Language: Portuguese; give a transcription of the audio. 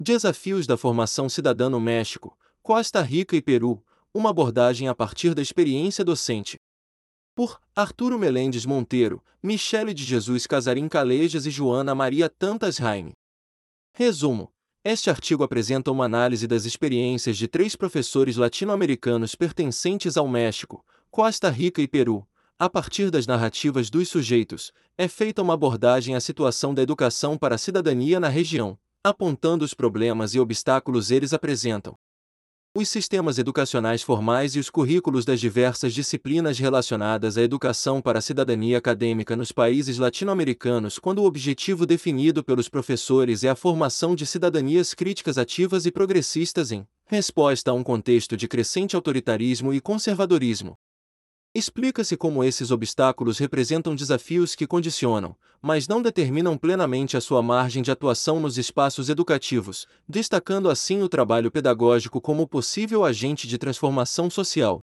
Desafios da formação cidadã no México, Costa Rica e Peru, uma abordagem a partir da experiência docente. Por Arturo Melendes Monteiro, Michele de Jesus Casarim Calejas e Joana Maria Tantas Raime. Resumo: este artigo apresenta uma análise das experiências de 3 professores latino-americanos pertencentes ao México, Costa Rica e Peru. A partir das narrativas dos sujeitos, é feita uma abordagem à situação da educação para a cidadania na região, apontando os problemas e obstáculos eles apresentam. Os sistemas educacionais formais e os currículos das diversas disciplinas relacionadas à educação para a cidadania acadêmica nos países latino-americanos, quando o objetivo definido pelos professores é a formação de cidadanias críticas ativas e progressistas em resposta a um contexto de crescente autoritarismo e conservadorismo. Explica-se como esses obstáculos representam desafios que condicionam, mas não determinam plenamente a sua margem de atuação nos espaços educativos, destacando assim o trabalho pedagógico como possível agente de transformação social.